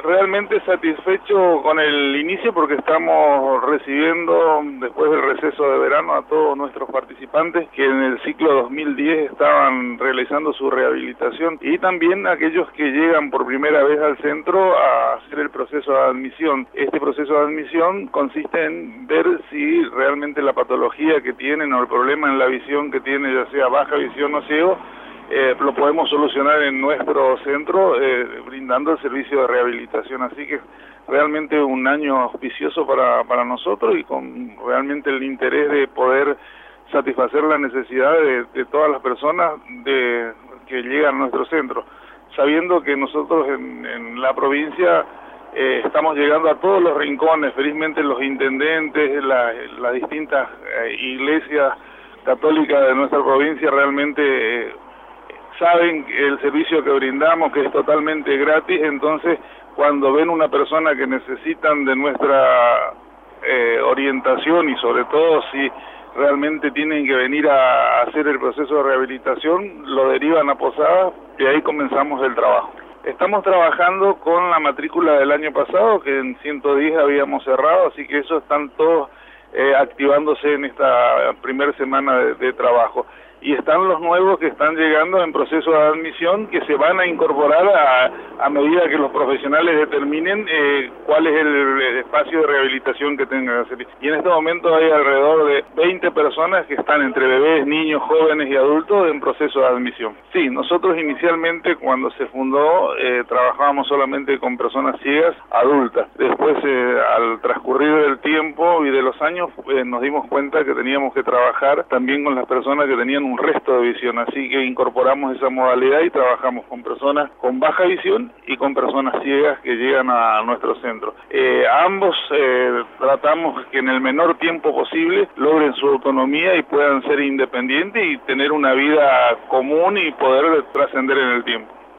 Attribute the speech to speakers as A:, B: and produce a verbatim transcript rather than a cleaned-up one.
A: realmente satisfecho con el inicio porque estamos recibiendo después del receso de verano a todos nuestros participantes que en el ciclo dos mil diez estaban realizando su rehabilitación y también aquellos que llegan por primera vez al centro a hacer el proceso de admisión. Este proceso de admisión consiste en ver si realmente la patología que tienen o el problema en la visión que tiene, ya sea baja visión o ciego, Eh, lo podemos solucionar en nuestro centro eh, brindando el servicio de rehabilitación, así que realmente un año auspicioso para, para nosotros y con realmente el interés de poder satisfacer la necesidad de, de todas las personas de, que llegan a nuestro centro, sabiendo que nosotros en, en la provincia eh, estamos llegando a todos los rincones. Felizmente los intendentes, la, las distintas eh, iglesias católicas de nuestra provincia realmente eh, saben el servicio que brindamos, que es totalmente gratis. Entonces cuando ven una persona que necesitan de nuestra eh, orientación y sobre todo si realmente tienen que venir a hacer el proceso de rehabilitación, lo derivan a Posadas y ahí comenzamos el trabajo. Estamos trabajando con la matrícula del año pasado, que en ciento diez habíamos cerrado, así que eso están todos eh, activándose en esta primera semana de, de trabajo. Y están los nuevos que están llegando en proceso de admisión, que se van a incorporar a, a medida que los profesionales determinen eh, cuál es el, el espacio de rehabilitación que tengan que hacer. Y en este momento hay alrededor de veinte personas que están entre bebés, niños, jóvenes y adultos en proceso de admisión. Sí, nosotros inicialmente cuando se fundó eh, trabajábamos solamente con personas ciegas adultas. Después eh, al transcurrir del tiempo y de los años eh, nos dimos cuenta que teníamos que trabajar también con las personas que tenían un resto de visión, así que incorporamos esa modalidad y trabajamos con personas con baja visión y con personas ciegas que llegan a nuestro centro. Eh, ambos eh, tratamos que en el menor tiempo posible logren su autonomía y puedan ser independientes y tener una vida común y poder trascender en el tiempo.